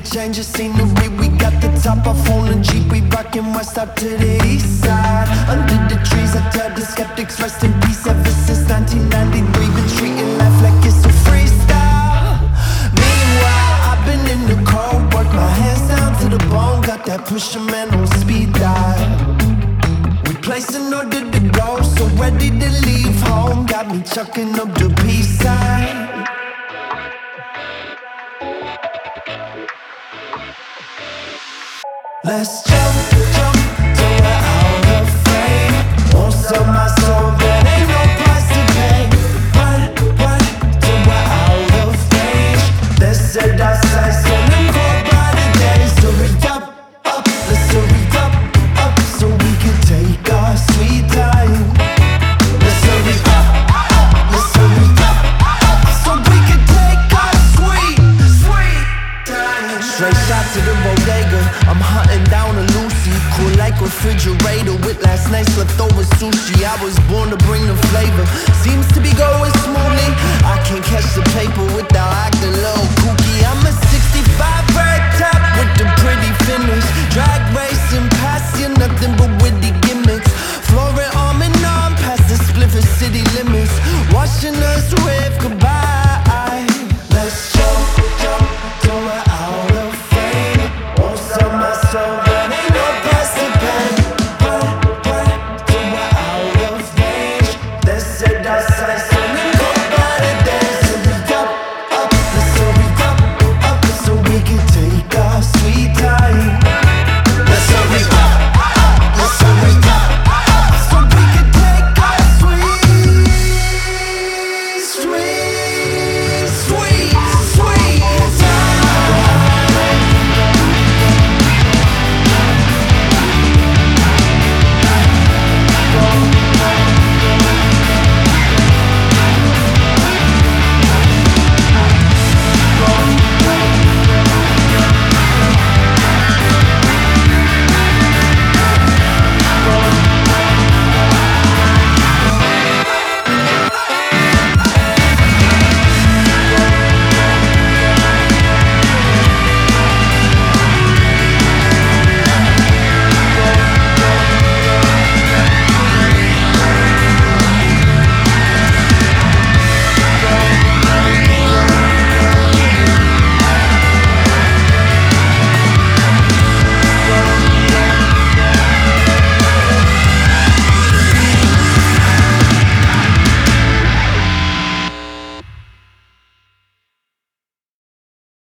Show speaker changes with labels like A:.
A: change of scenery. We got the top off on the Jeep. We rockin' west up to the east side. Under the trees, I tell the skeptics rest in peace. Ever since 1993, been treating life like it's a freestyle. Meanwhile, I've been in the cold, work my hands down to the bone. Got that pusher man on speed dial. We place an order to go, so ready to leave home. Got me chucking up the peace sign. Let's jump, jump, till we're out of frame. Won't sell my soul, there ain't no price to pay. Run, run, till we're out of range. Let's set our sights on them cold brighter days. Hurry up, up, let's hurry up, up, so we can take our sweet time. Let's hurry up, up, let's hurry up, up, so we can take our sweet, sweet time. Straight shot to the bodega, I'm hunting down a Lucy. Cool like refrigerator with last night's leftover sushi. I was born to bring the flavor, seems to be going smoothly. I can't catch the paper without acting a little kooky. I'm a